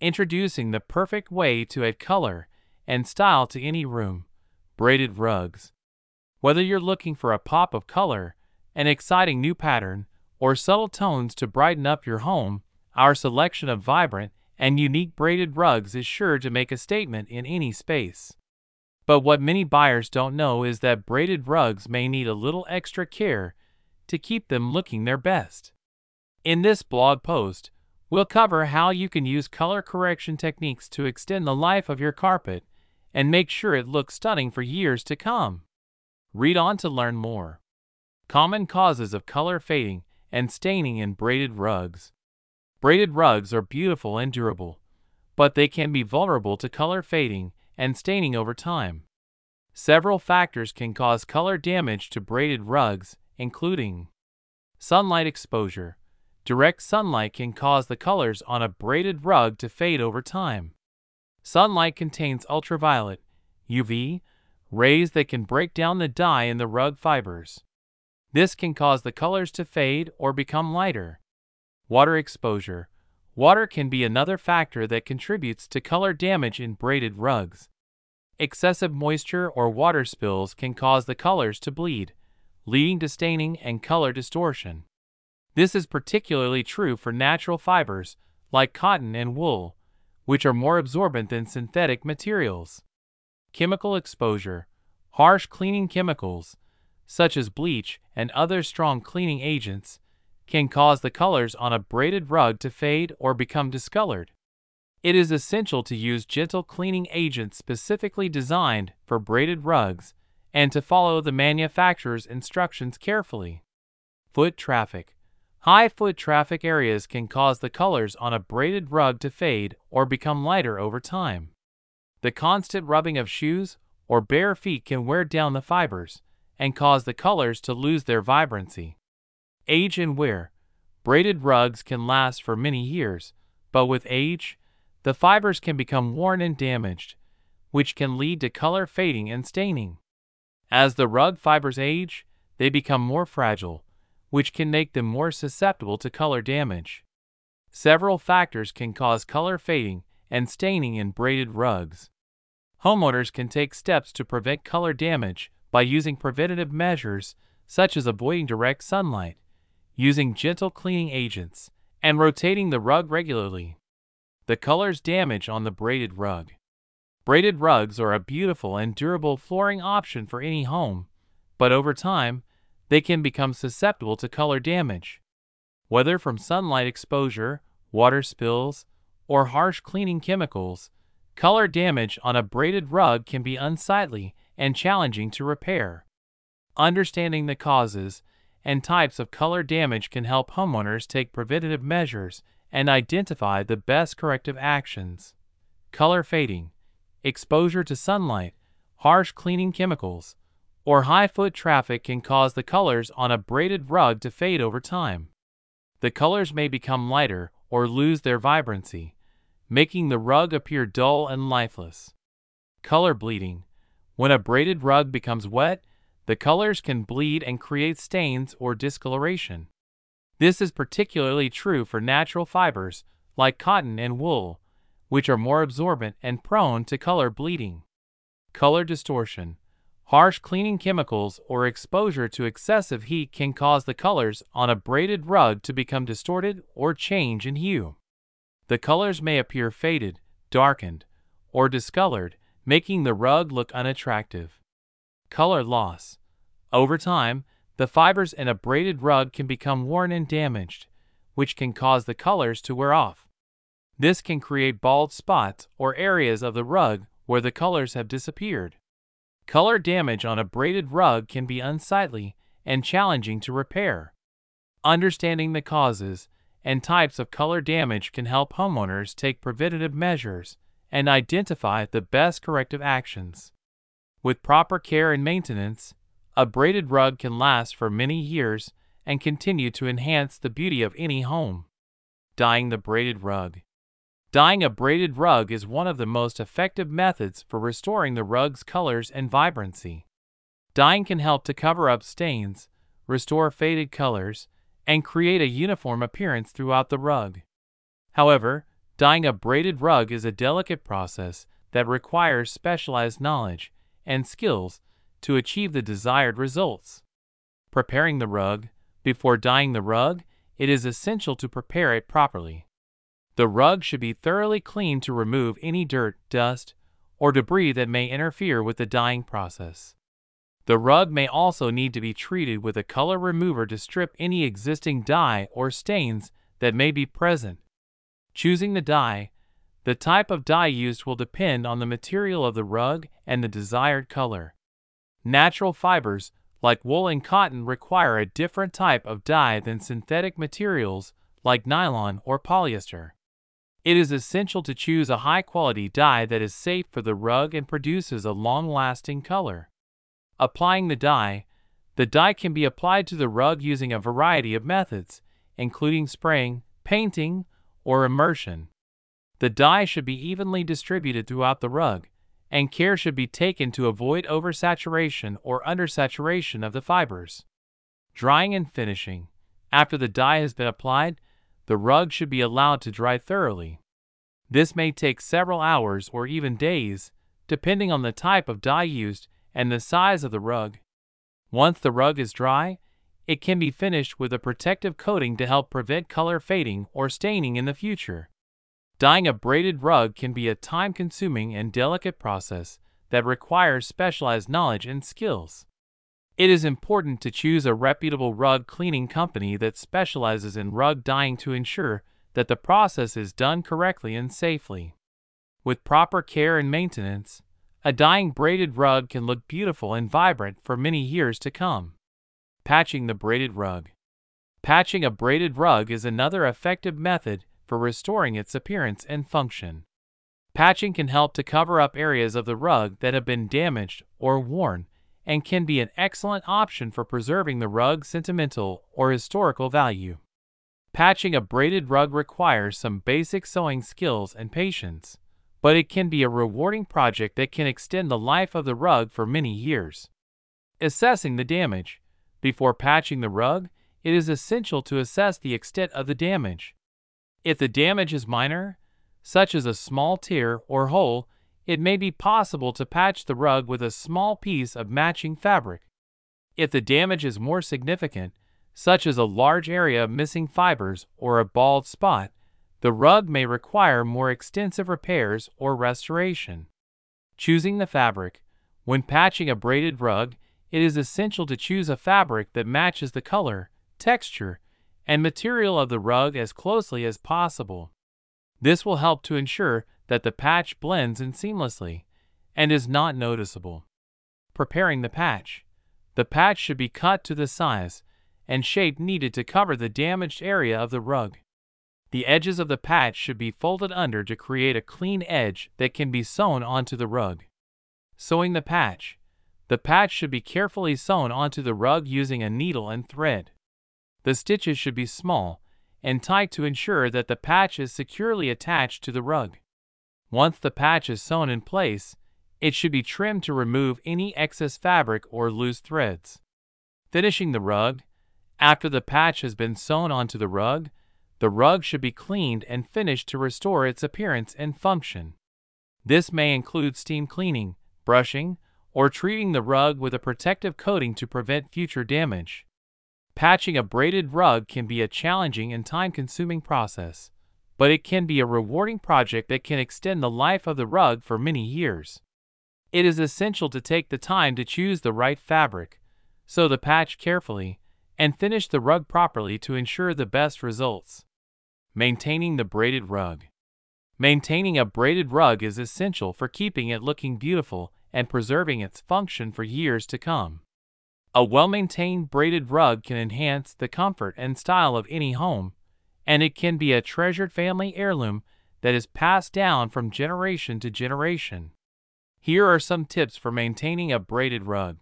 introducing the perfect way to add color and style to any room. Braided rugs. Whether you're looking for a pop of color, an exciting new pattern, or subtle tones to brighten up your home, our selection of vibrant and unique braided rugs is sure to make a statement in any space. But what many buyers don't know is that braided rugs may need a little extra care to keep them looking their best. In this blog post, we'll cover how you can use color correction techniques to extend the life of your carpet and make sure it looks stunning for years to come. Read on to learn more. Common causes of color fading and staining in braided rugs. Braided rugs are beautiful and durable, but they can be vulnerable to color fading and staining over time. Several factors can cause color damage to braided rugs, including sunlight exposure. Direct sunlight can cause the colors on a braided rug to fade over time. Sunlight contains ultraviolet, UV, rays that can break down the dye in the rug fibers. This can cause the colors to fade or become lighter. Water exposure. Water can be another factor that contributes to color damage in braided rugs. Excessive moisture or water spills can cause the colors to bleed, leading to staining and color distortion. This is particularly true for natural fibers like cotton and wool, which are more absorbent than synthetic materials. Chemical exposure. Harsh cleaning chemicals, such as bleach and other strong cleaning agents, can cause the colors on a braided rug to fade or become discolored. It is essential to use gentle cleaning agents specifically designed for braided rugs and to follow the manufacturer's instructions carefully. Foot traffic. High foot traffic areas can cause the colors on a braided rug to fade or become lighter over time. The constant rubbing of shoes or bare feet can wear down the fibers and cause the colors to lose their vibrancy. Age and wear. Braided rugs can last for many years, but with age, the fibers can become worn and damaged, which can lead to color fading and staining. As the rug fibers age, they become more fragile, which can make them more susceptible to color damage. Several factors can cause color fading and staining in braided rugs. Homeowners can take steps to prevent color damage by using preventative measures such as avoiding direct sunlight, using gentle cleaning agents, and rotating the rug regularly. The colors damage on the braided rug. Braided rugs are a beautiful and durable flooring option for any home, but over time, they can become susceptible to color damage. Whether from sunlight exposure, water spills, or harsh cleaning chemicals, color damage on a braided rug can be unsightly and challenging to repair. Understanding the causes and types of color damage can help homeowners take preventative measures and identify the best corrective actions. Color fading. Exposure to sunlight, harsh cleaning chemicals, or high foot traffic can cause the colors on a braided rug to fade over time. The colors may become lighter or lose their vibrancy, making the rug appear dull and lifeless. Color bleeding. When a braided rug becomes wet, the colors can bleed and create stains or discoloration. This is particularly true for natural fibers like cotton and wool, which are more absorbent and prone to color bleeding. Color distortion. Harsh cleaning chemicals or exposure to excessive heat can cause the colors on a braided rug to become distorted or change in hue. The colors may appear faded, darkened, or discolored, making the rug look unattractive. Color loss. Over time, the fibers in a braided rug can become worn and damaged, which can cause the colors to wear off. This can create bald spots or areas of the rug where the colors have disappeared. Color damage on a braided rug can be unsightly and challenging to repair. Understanding the causes and types of color damage can help homeowners take preventative measures and identify the best corrective actions. With proper care and maintenance, a braided rug can last for many years and continue to enhance the beauty of any home. Dyeing the braided rug. Dyeing a braided rug is one of the most effective methods for restoring the rug's colors and vibrancy. Dyeing can help to cover up stains, restore faded colors, and create a uniform appearance throughout the rug. However, Dyeing a braided rug is a delicate process that requires specialized knowledge and skills to achieve the desired results. Preparing the rug. Before dyeing the rug, it is essential to prepare it properly. The rug should be thoroughly cleaned to remove any dirt, dust, or debris that may interfere with the dyeing process. The rug may also need to be treated with a color remover to strip any existing dye or stains that may be present. Choosing the dye. The type of dye used will depend on the material of the rug and the desired color. Natural fibers, like wool and cotton, require a different type of dye than synthetic materials like nylon or polyester. It is essential to choose a high-quality dye that is safe for the rug and produces a long-lasting color. Applying the dye. The dye can be applied to the rug using a variety of methods, including spraying, painting, or immersion. The dye should be evenly distributed throughout the rug, and care should be taken to avoid oversaturation or undersaturation of the fibers. Drying and finishing. After the dye has been applied, the rug should be allowed to dry thoroughly. This may take several hours or even days, depending on the type of dye used and the size of the rug. Once the rug is dry, it can be finished with a protective coating to help prevent color fading or staining in the future. Dyeing a braided rug can be a time-consuming and delicate process that requires specialized knowledge and skills. It is important to choose a reputable rug cleaning company that specializes in rug dyeing to ensure that the process is done correctly and safely. With proper care and maintenance, a dyeing braided rug can look beautiful and vibrant for many years to come. Patching the braided rug. Patching a braided rug is another effective method for restoring its appearance and function. Patching can help to cover up areas of the rug that have been damaged or worn, and can be an excellent option for preserving the rug's sentimental or historical value. Patching a braided rug requires some basic sewing skills and patience, but it can be a rewarding project that can extend the life of the rug for many years. Assessing the damage. Before patching the rug, it is essential to assess the extent of the damage. If the damage is minor, such as a small tear or hole, it may be possible to patch the rug with a small piece of matching fabric. If the damage is more significant, such as a large area of missing fibers or a bald spot, the rug may require more extensive repairs or restoration. Choosing the fabric. When patching a braided rug, it is essential to choose a fabric that matches the color, texture, and material of the rug as closely as possible. This will help to ensure that the patch blends in seamlessly and is not noticeable. Preparing the patch. The patch should be cut to the size and shape needed to cover the damaged area of the rug. The edges of the patch should be folded under to create a clean edge that can be sewn onto the rug. Sewing the patch. The patch should be carefully sewn onto the rug using a needle and thread. The stitches should be small and tight to ensure that the patch is securely attached to the rug. Once the patch is sewn in place, it should be trimmed to remove any excess fabric or loose threads. Finishing the rug. After the patch has been sewn onto the rug should be cleaned and finished to restore its appearance and function. This may include steam cleaning, brushing, or treating the rug with a protective coating to prevent future damage. Patching a braided rug can be a challenging and time-consuming process, but it can be a rewarding project that can extend the life of the rug for many years. It is essential to take the time to choose the right fabric, sew the patch carefully, and finish the rug properly to ensure the best results. Maintaining the braided rug. Maintaining a braided rug is essential for keeping it looking beautiful and preserving its function for years to come. A well-maintained braided rug can enhance the comfort and style of any home, and it can be a treasured family heirloom that is passed down from generation to generation. Here are some tips for maintaining a braided rug.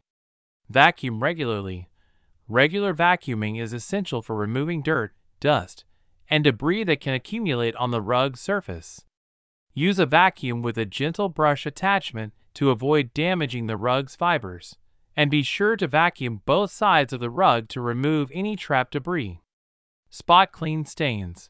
Vacuum regularly. Regular vacuuming is essential for removing dirt, dust, and debris that can accumulate on the rug surface. Use a vacuum with a gentle brush attachment to avoid damaging the rug's fibers, and be sure to vacuum both sides of the rug to remove any trapped debris. Spot clean stains.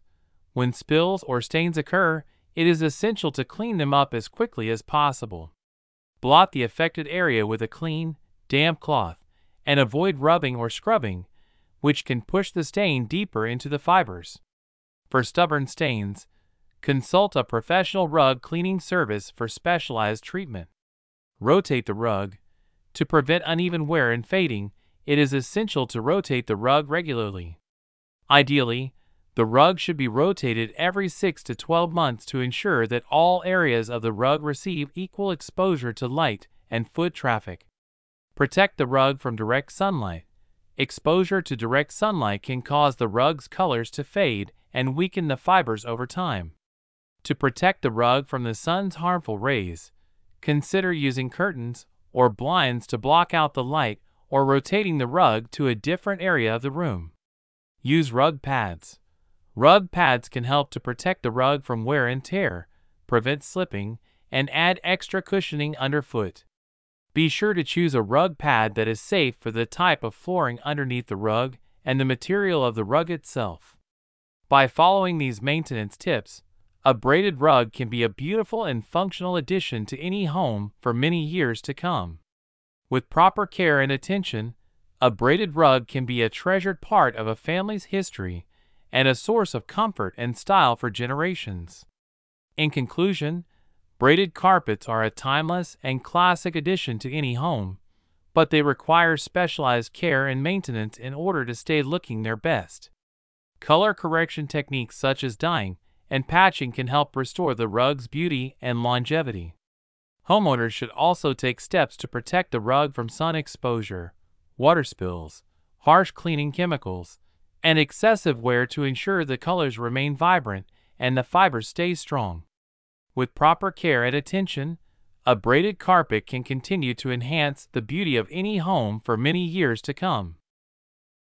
When spills or stains occur, it is essential to clean them up as quickly as possible. Blot the affected area with a clean, damp cloth, and avoid rubbing or scrubbing, which can push the stain deeper into the fibers. For stubborn stains, consult a professional rug cleaning service for specialized treatment. Rotate the rug. To prevent uneven wear and fading, it is essential to rotate the rug regularly. Ideally, the rug should be rotated every 6 to 12 months to ensure that all areas of the rug receive equal exposure to light and foot traffic. Protect the rug from direct sunlight. Exposure to direct sunlight can cause the rug's colors to fade and weaken the fibers over time. To protect the rug from the sun's harmful rays, consider using curtains or blinds to block out the light or rotating the rug to a different area of the room. Use rug pads. Rug pads can help to protect the rug from wear and tear, prevent slipping, and add extra cushioning underfoot. Be sure to choose a rug pad that is safe for the type of flooring underneath the rug and the material of the rug itself. By following these maintenance tips, a braided rug can be a beautiful and functional addition to any home for many years to come. With proper care and attention, a braided rug can be a treasured part of a family's history and a source of comfort and style for generations. In conclusion, braided carpets are a timeless and classic addition to any home, but they require specialized care and maintenance in order to stay looking their best. Color correction techniques such as dyeing and patching can help restore the rug's beauty and longevity. Homeowners should also take steps to protect the rug from sun exposure, water spills, harsh cleaning chemicals, and excessive wear to ensure the colors remain vibrant and the fibers stay strong. With proper care and attention, a braided carpet can continue to enhance the beauty of any home for many years to come.